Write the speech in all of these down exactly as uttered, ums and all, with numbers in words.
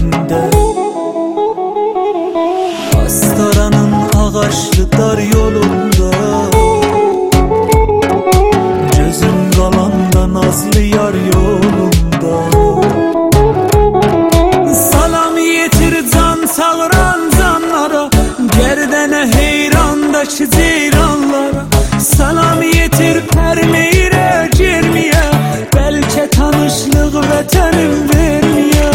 yüreğimde. Astaranın ağaçlı dar yolunda, gözüm qalanda nazlı yar yolunda. Salam yetir can çağıran canlara, gerdene heyrandaki ceyranlara. Salam yetir permeyre cermiye, belki tanışlık vətənim vermiye.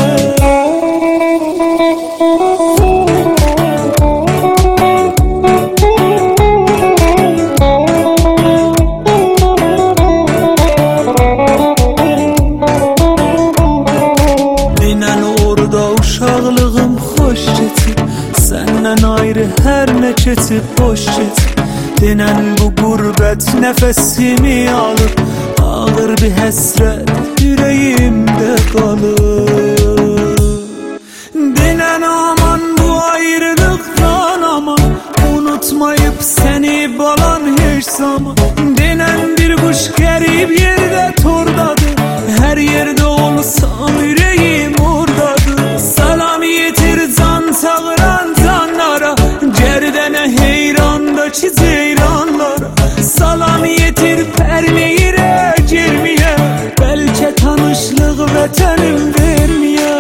Dinen orada uşaqlığım xoş keçib, səndən ayrı hər nə keçib boş keçib. Denen bu gurbet nefesimi alır, ağır bir həsrət yüreğimde kalır. Denen aman bu ayrılıktan aman, unutmayıp seni balan hiç zaman. Denen bir kuş garip yerde tordadır, her yerde olsam yüreğim oradadır. Salam yetir can çağıran canlara, gerdene heyrandaki ceyranlara. Salam yetir permeyire cermiye, belki tanışlık vətənim vermiye.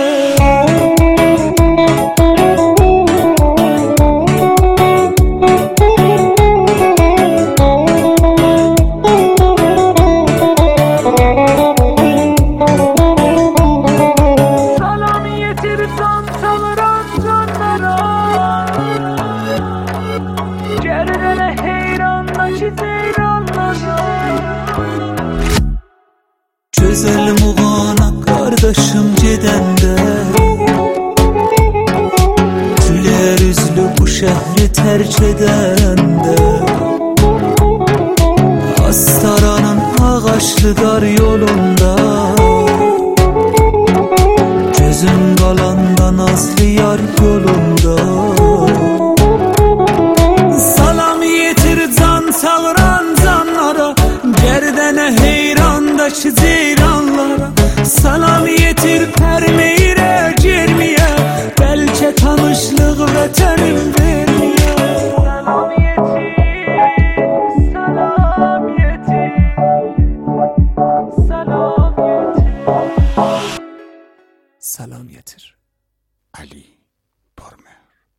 Salam yetir can çağıran canlara, gerdene heyrandaki ceyranlara. Güzelim uğana kardeşim gedende, güler üzlü bu şehri terk edende. Astaranın ağaçlı dar yolunda, gözüm qalanda nazlı yar yolunda. Salam yetir can çağıran canlara, gerdene heyrandaki ceyranlara. Salam yetir permeyire cermiye, belki tanışlık vətənim vermiye. Salam yetir, salam yetir, salam yetir. Salam yetir. Ali Pormer.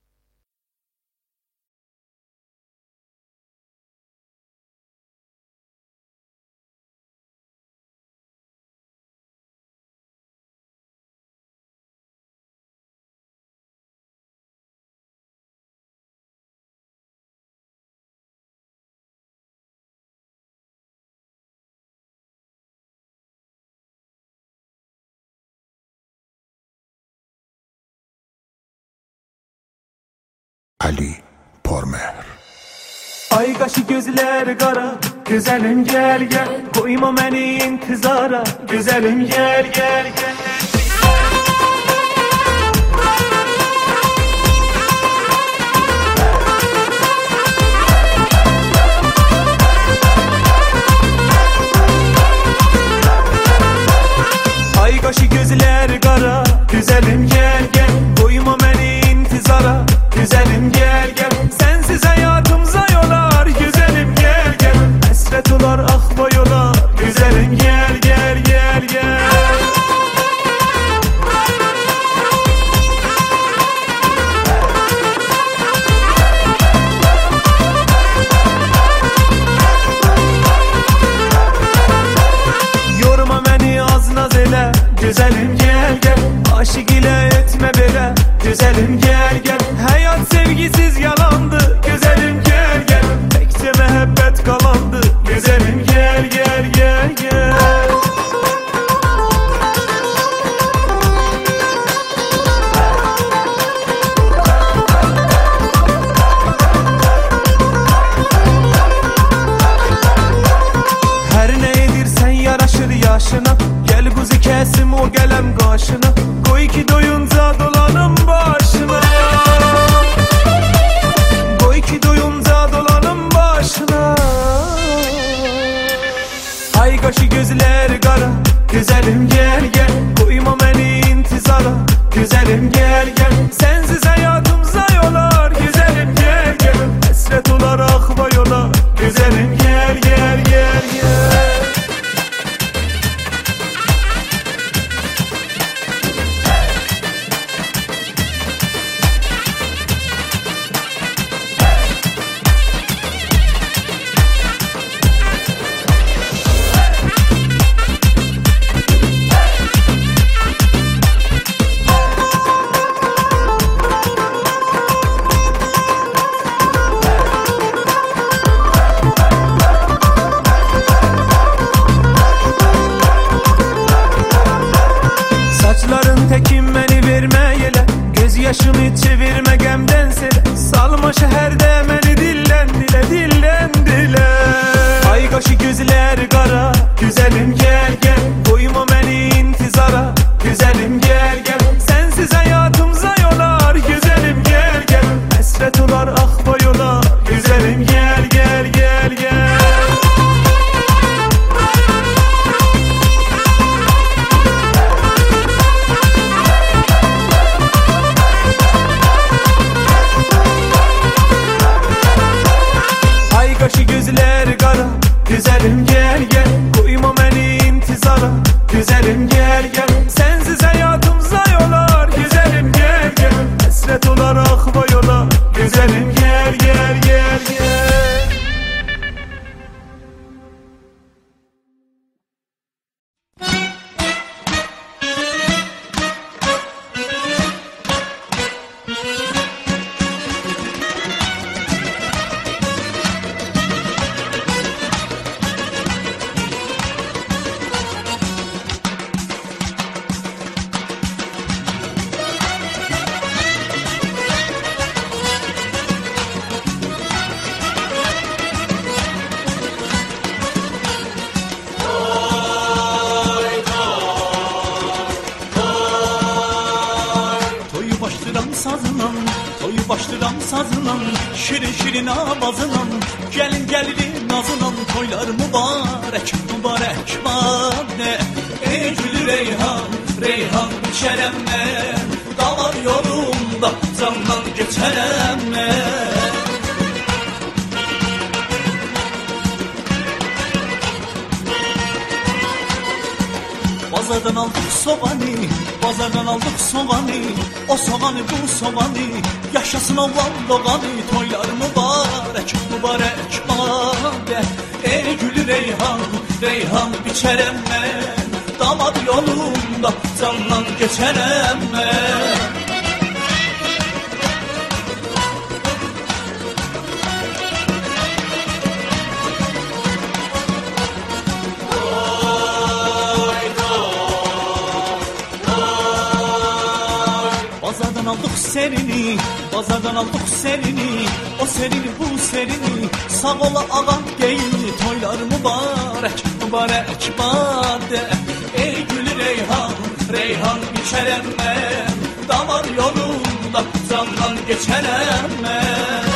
Ali Pormer. Ay qaşı gözler qara, güzelim gel gel, koyma beni intizara, güzelim gel gel gel. Ay qaşı gözler qara, güzelim gel gel, koyma beni intizara, güzelim gel gel. Sensiz hayatımıza yolar, güzelim gel gel. Hasret olar akba yolar, güzelim gel gel gel gel. Yorma beni az naz ele, güzelim gel gel. Aşık ile etme bele, güzelim gel gel. Hayat sevgisiz yalandı, güzelim gel gel. Tekçe mehabbet kalandı, güzelim gel gel gel gel. Her ne edirsen yaraşır yaşına, gel kuzu kesim o gelem karşına. Koy ki doyunca dolanım başına, koy ki doyunca dolanım başına. Ay qaşı gözler qara, güzelim gel gel, koyma beni intizara, güzelim gel Başını çevirme gemden sele, salma şehirde məni dillen dile dillen dile. Ay qaşı gözler qara, güzelim gel gel, koyma məni intizara, güzelim gel gel. Sensiz hayatımıza yolar, güzelim gel gel. Hasret olar ah bayolar, güzelim gel gel gel gel. Qaşı gözler qara, güzelim gel gel, koyma məni intizara, güzelim gel gel. Sensiz hayatımıza yolar, güzelim gel gel. Hasret olar ah bayolar, güzelim gel gel gel gel. Sazınan, toyu başlıram sazınan, şirin şirin avazınan, gelin gelirin nazınan, toylar mübarek, mübarek bade. Ey gülü reyhan, reyhan içerem ben, dalar yolumda, candan geçerem ben. Bazardan aldık soğanı, bazardan aldık soğanı, o soğanı bu soğanı, yaşasın oğlan doğanı, toylar mübarek, mübarek bade. Ey gülü reyhan, reyhan biçerem ben, damad yolunda, candan geçerem ben. Bazardan aldık serini, bazardan aldık serini, o serini bu serini, sağ ola ağa geyini, toylar mübarek, mübarek bade. Ey gülü reyhan, reyhan içerem ben, damar yolunda, candan geçerem ben.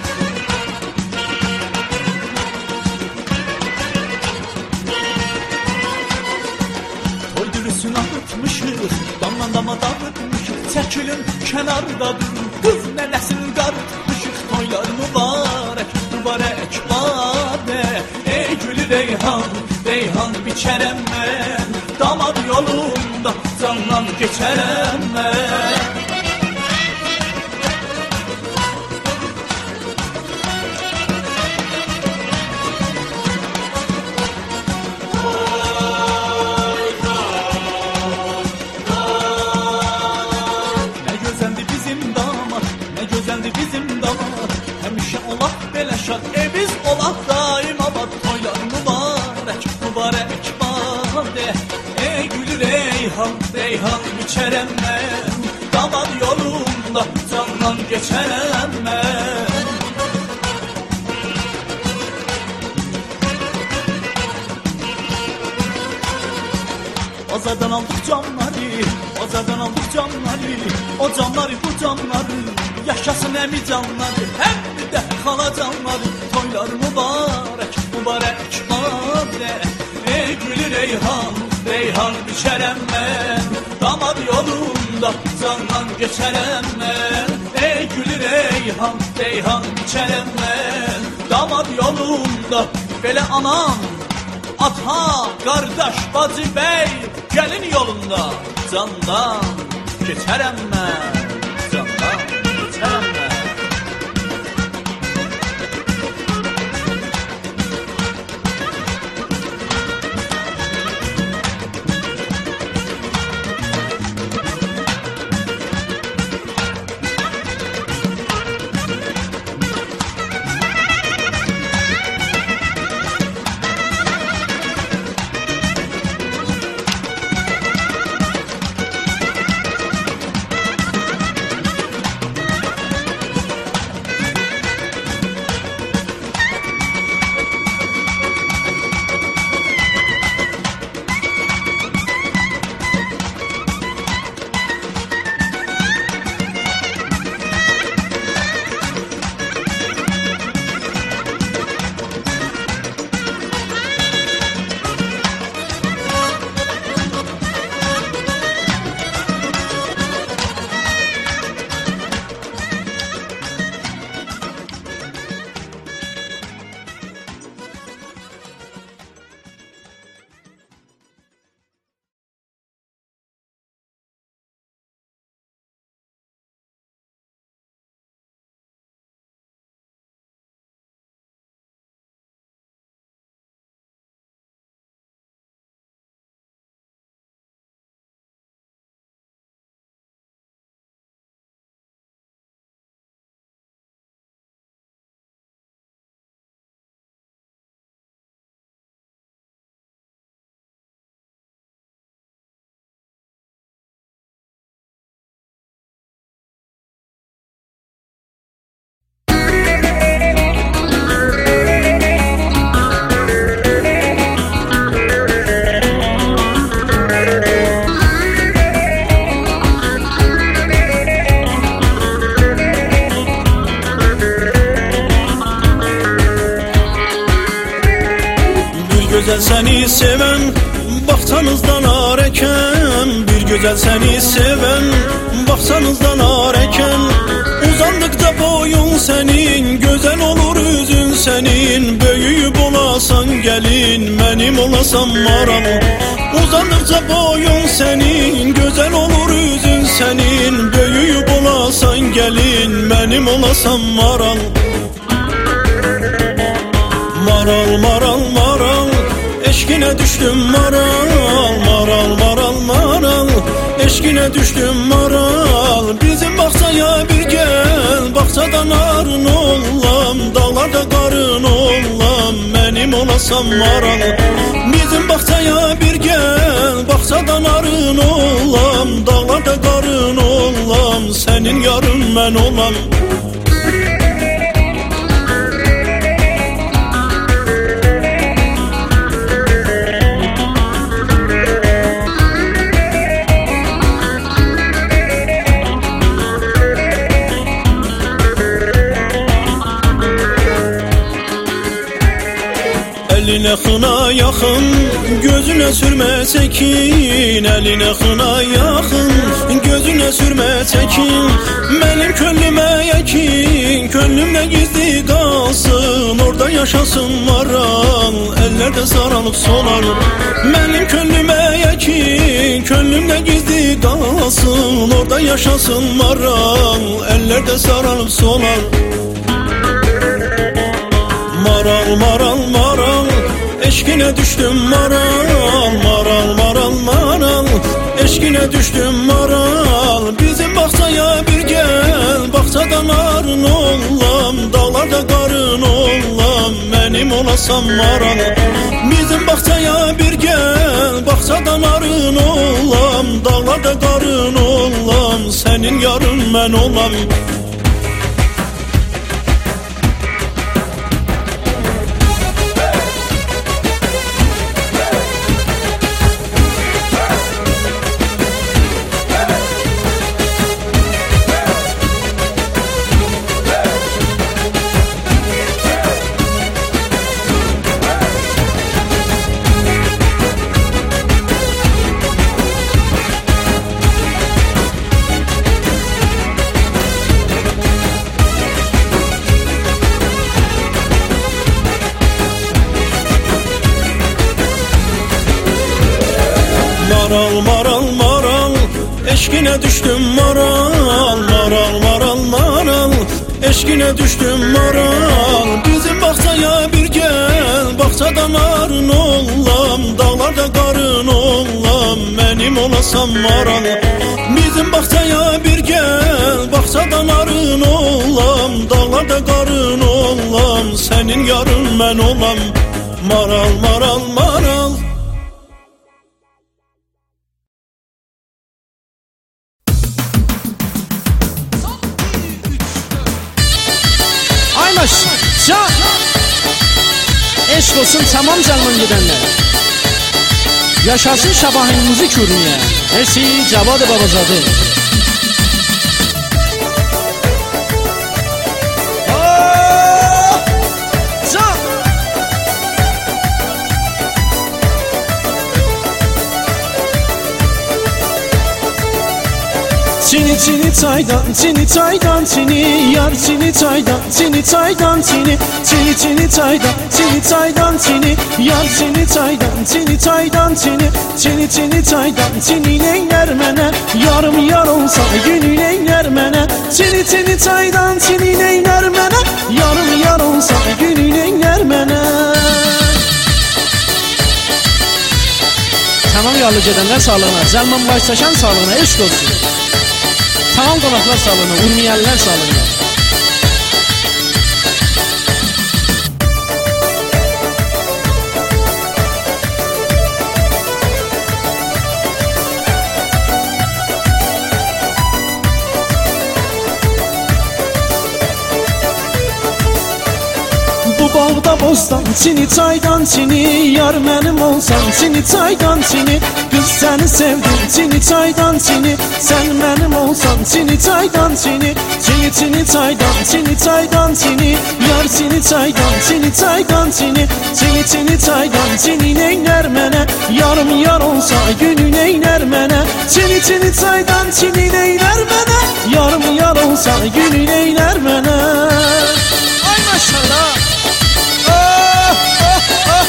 Toy dürüsünü arıtmışıq, damdan dama dağıtmışıq, çəkilin kənarda durun, qız nənəsini qarıtmışıq, toylar mübarək, mübarək bade. Ey gülü reyhan, reyhan biçərəm mən, damad yolunda, candan geçərəm mən. Bizim damat həmişə olaq belə şad, e biz olaq daim abad, toylar mübarək, mübarək bade. Ey gülü reyhan, reyhan biçərəm mən, damad yolunda, candan geçərəm mən. Bazardan aldık canları, bazardan aldık canları, o canları bu canları, yaşasın əmi canları, həm də xala canları, toylar mübarək, mübarək bade. Ey gülü reyhan, reyhan biçərəm mən, damad yolunda, candan geçərəm mən. Ey gülü reyhan, reyhan biçərəm mən, damad yolunda, belə anam, ata, qardaş, bacı, bəy, gəlin yolunda, candan geçərəm mən, candan geçərəm mən. gözəl səni sevən baxçanızdan arəkən, bir gözəl səni sevən baxçanızdan arəkən. Uzandıqca boyun sənin, gözəl olur üzün sənin, böyüyüb olasan gəlin, mənim olasan maral. Uzandıqca boyun sənin, gözəl olur üzün sənin, böyüyüb olasan gəlin, mənim olasan maral. Maral, maral, maral, eşkine düştüm maral. Maral, maral, maral, eşkine düştüm maral. Bizim bağçaya bir gel, bağçadan arın olam, dağlarda qarın olam, mənim olasan maral. Bizim bağçaya bir gel, bağçadan arın olam, dağlarda qarın olam, sənin yarın mən olam. Eline xına yaxın, gözüne sürmə çəkin. Eline xına yaxın, gözüne sürmə çəkin. Mənim könlümə yəkin, könlümdə gizli qalsın, orada yaşasın maral, əllərdə saralıb solar. Mənim könlümə yəkin, könlümdə gizli qalsın, orada yaşasın maral, əllərdə saralıb solar. Maral, maral, maral, eşkine düştüm maral. Maral, maral, maral, eşkine düştüm maral. Bizim bağçaya bir gel, bağçadan arın olam, dağlarda qarın olam, mənim olasan maral. Bizim bağçaya bir gel, bağçadan arın olam, dağlarda qarın olam, sənin yarın mən olam. Maral, maral, maral, eşkine düştüm maral. Maral, maral, maral, eşkine düştüm maral. Bizim bağçaya bir gel, bağçadan arın olam, dağlarda qarın olam, mənim olasan maral. Bizim bağçaya bir gel, bağçadan arın olam, dağlarda qarın olam, sənin yarın mən olam. Maral, maral, maral. Can, eşk olsun tamam canımın gidenler. Yaşasın Şabahin müzik ürünüye. Mersi Cavad-ı Babazadı. Çini çini çaydan, çini çaydan, çini yar çini çaydan, çini çaydan, çini çini çini çaydan, çini çaydan, çini yar çini çaydan, çini çaydan, çini çini çini çaydan, çini neyler mənə, yarım yar olsa günü neyler mənə, çini çini çaydan, çini neyler mənə, yarım yar olsa günü neyler mənə. Tamam yağlı gedənlər sağlığına, Zəlman Baysaşan sağlığına, eşq olsun. Tamam qonaqlar sağlığına, urmiyəllər sağlığına. bağda bostan çini çaydan çini yar mənim olsan çini çaydan çini kız səni sevdim çini çaydan çini sen mənim olsan çini çaydan çini çini çini çaydan çini çaydan çini yar çini çaydan çini çaydan çini çini çini çaydan çini neyler mənə yarım yar olsa günü neyler mənə çini çini çaydan çini neyler mənə yarım yar olsa günü neyler mənə. Ay maşallah. Oh, oh, oh.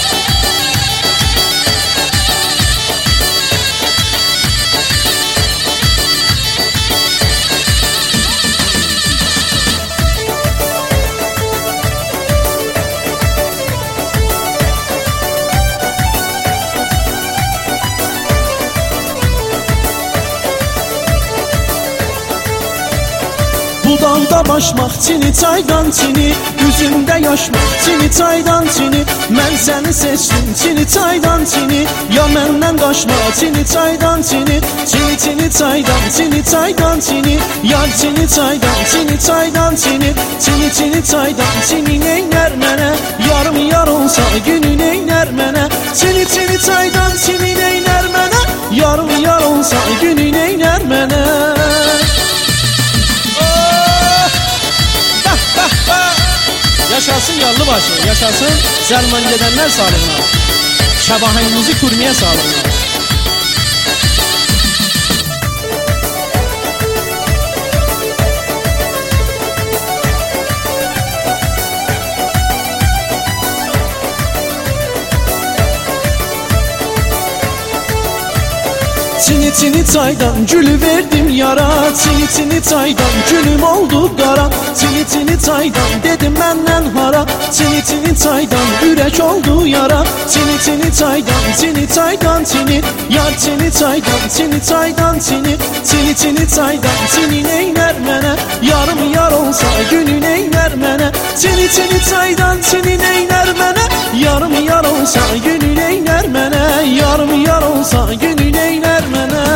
Budağda başmaq çini çaydan çini üzümdə yaşmaq çini çaydan çini mən səni seçdim çini çaydan çini ya məndən qaçma çini çaydan çini çini çini çaydan çini çaydan çini yar çini çaydan çini çaydan çini çini çini çaydan çini neylər mənə yarım yar olsa günü neylər mənə çini çini çaydan çini neylər mənə yarım yar olsa günü neylər mənə. Yaşasın Yallıbaşı, yaşasın Zəlman gedənlər sağlığına, Şəbahənimizi kurmiyə sağlığına. Çini çini çaydan gülü verdim yara çini çini çaydan gülüm oldu qara çini çini çaydan dedim məndən hara çini çini çaydan ürək oldu yara çini çini çaydan çini çaydan çini yar çini çaydan çini çaydan çini çini çini çaydan çini neylər mənə yarım yar olsa günü neylər mənə çini çini çaydan çini neylər mənə yarım yar olsa günü neylər mənə yarım yar olsa günü neylər mənə.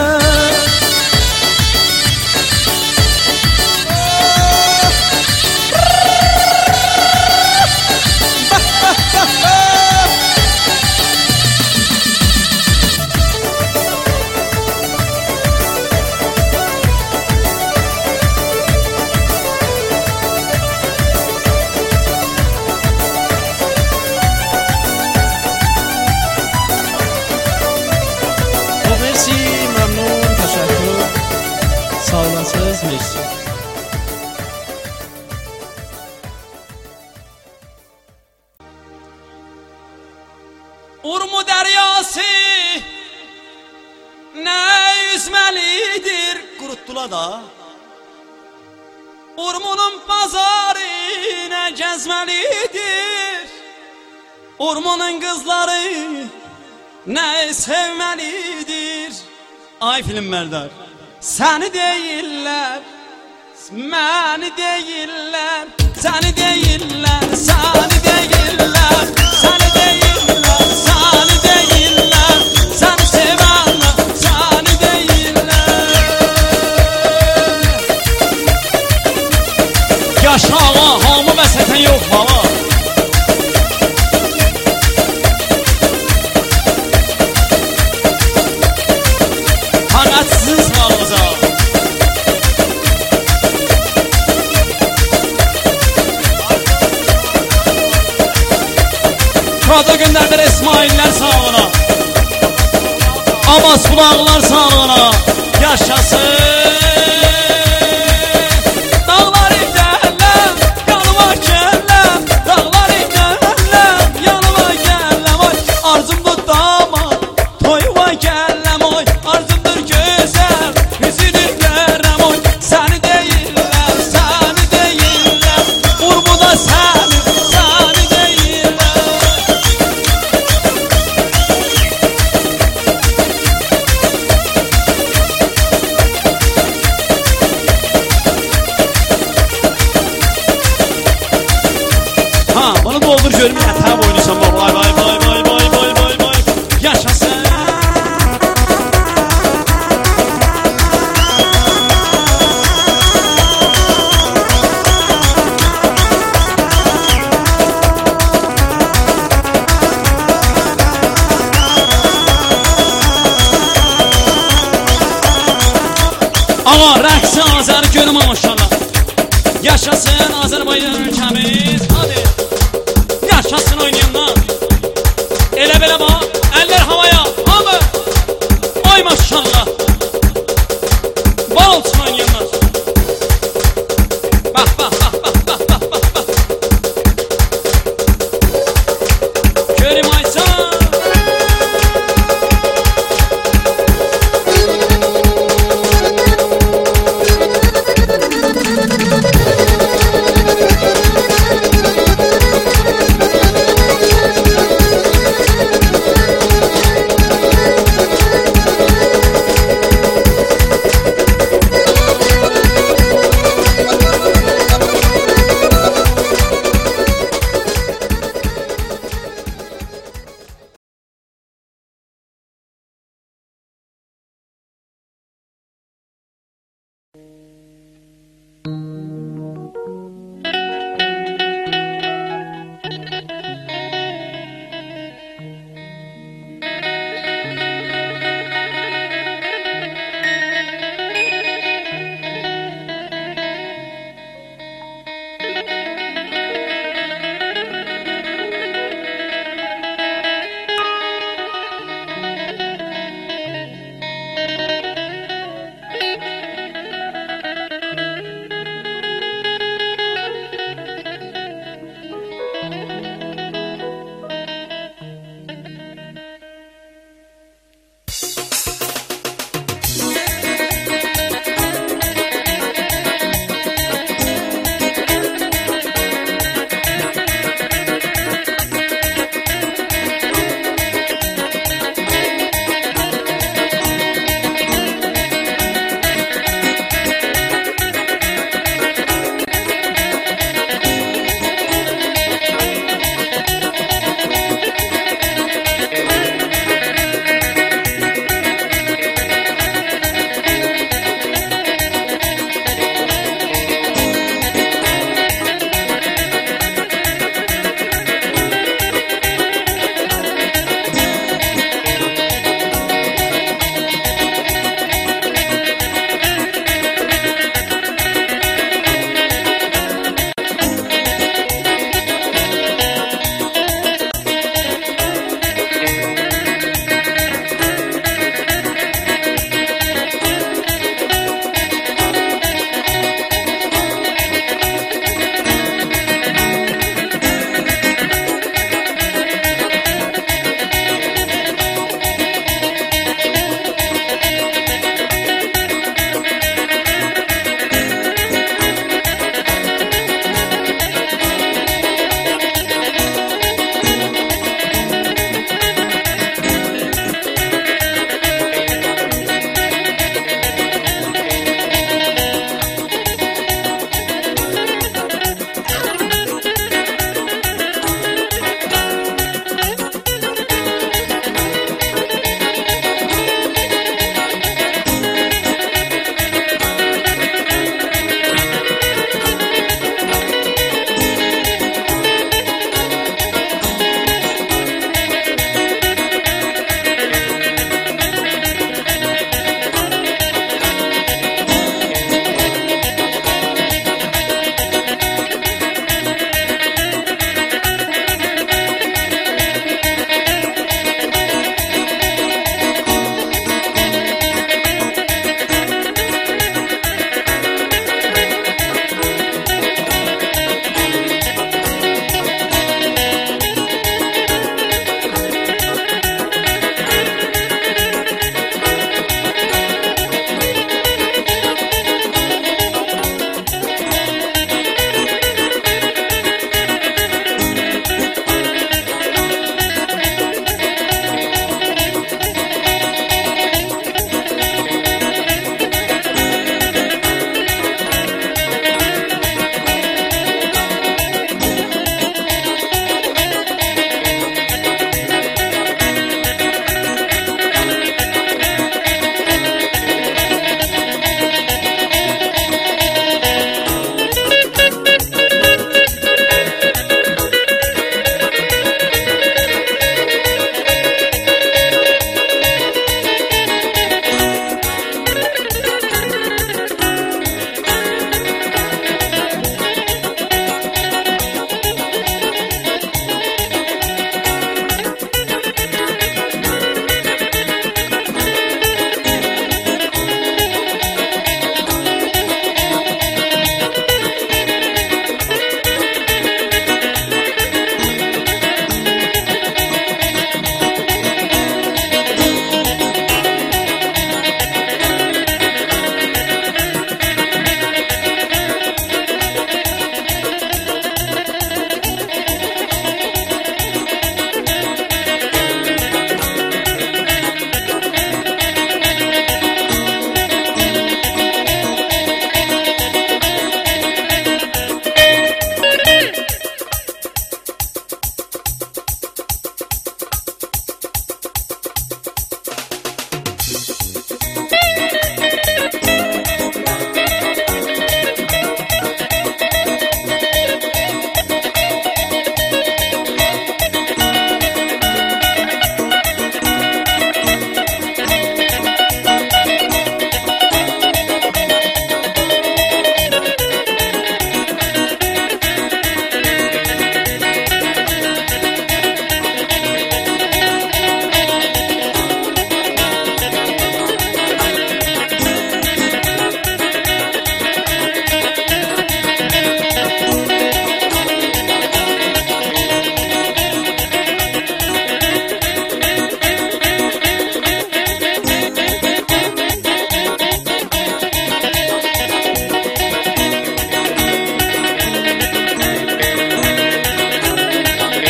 Sağ olasınız, merci. Urmu deryası ne yüzmelidir kuruttular da Urmunun pazarı ne gezmelidir Urmunun kızları ne sevmelidir. Ay film Merdar səni deyirlər, məni deyirlər, səni deyirlər, səni deyirlər, səni deyirlər, səni deyirlər, səni sevənlər, səni deyirlər. Yaşa ağa, hamı vəsətən yox baba. Sizin sağlığınıza. Kada gönderdiler İsmail'ler sağlığına. Abbas kulağlar sağlığına. Yaşasın. Dağlar giderler, yanıma gelirler. Dağlar giderler, yanıma gelirler. Arzumdu dama, toyuma gelirler. Arzumdur güzel, üzülürler. Səni deyirlər, səni deyirlər. Urmuda səni, səni deyirlər. Ha, bunu doldur görüm yatağa boynusan. Vay vay vay vay vay vay vay vay. Yaşasın. Yaşasın Azərbaycan ülkəmiz. Hadi. Yaşasın oynayanlar. Elə belə bax. Əllər havaya. Hamı. Ay maşallah. Bal olsun oynayanlar. Bax bax bax bax bax bax bax bax. Kerim Aysan. Thank you.